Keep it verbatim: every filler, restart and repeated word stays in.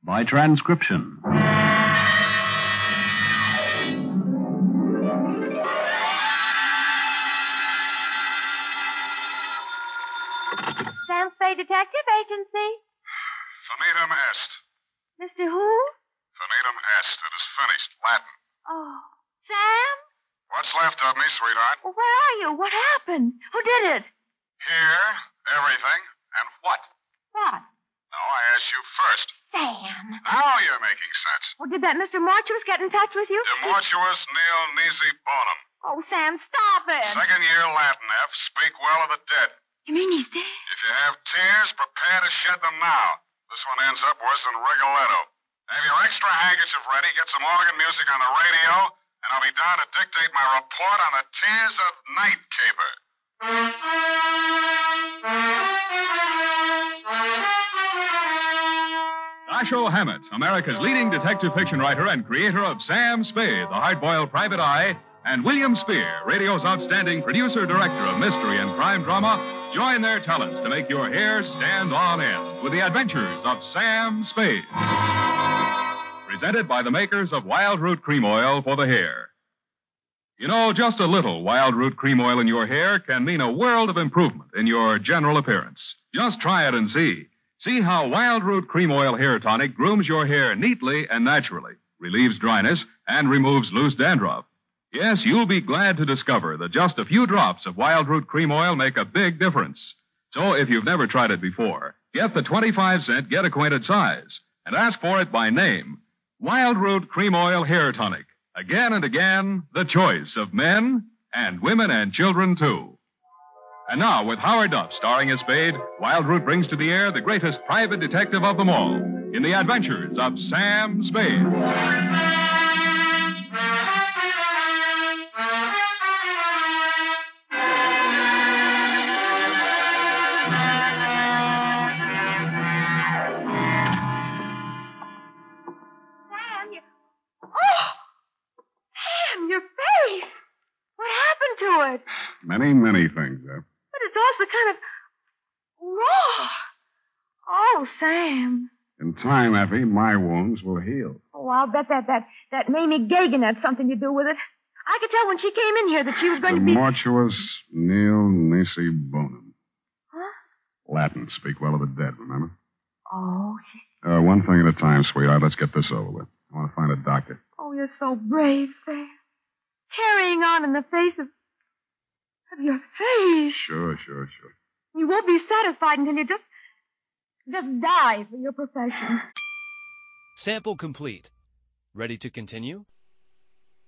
by transcription. Sam Spade Detective Agency. Phonetum est. Mister Who? Phonetum est. It is finished. Latin. Oh, Sam? What's left of me, sweetheart? Well, where are you? What happened? Who did it? Here, everything, and what? What? No, I asked you first. Sam. Now you're making sense. Well, did that Mister Marchus get in touch with you? Demortuous nil nisi bonum. Oh, Sam, stop it. Second year Latin, F. Speak well of the dead. You mean he's dead? If you have tears, prepare to shed them now. This one ends up worse than Rigoletto. Have your extra handkerchief ready, get some organ music on the radio, and I'll be down to dictate my report on the tears of Night Caper. Dashiell Hammett, America's leading detective fiction writer and creator of Sam Spade, the hard-boiled private eye, and William Spear, radio's outstanding producer-director of mystery and crime drama, join their talents to make your hair stand on end with the adventures of Sam Spade. Presented by the makers of Wild Root Cream Oil for the hair. You know, just a little Wild Root Cream Oil in your hair can mean a world of improvement in your general appearance. Just try it and see. See how Wild Root Cream Oil Hair Tonic grooms your hair neatly and naturally, relieves dryness, and removes loose dandruff. Yes, you'll be glad to discover that just a few drops of Wild Root Cream Oil make a big difference. So if you've never tried it before, get the twenty-five cent Get Acquainted size and ask for it by name. Wild Root Cream Oil Hair Tonic. Again and again, the choice of men and women and children, too. And now, with Howard Duff starring as Spade, Wild Root brings to the air the greatest private detective of them all in the adventures of Sam Spade. To it. Many, many things, F. But it's also kind of raw. Oh, Sam. In time, Effie, my wounds will heal. Oh, I'll bet that that that Mamie Gagan had something to do with it. I could tell when she came in here that she was going the to be... Demortuous nil nisi bonum. Huh? Latin. Speak well of the dead, remember? Oh, she... Uh, one thing at a time, sweetheart. Let's get this over with. I want to find a doctor. Oh, you're so brave, Sam. Carrying on in the face of... of your face. Sure, sure, sure. You won't be satisfied until you just... just die for your profession. Sample complete. Ready to continue?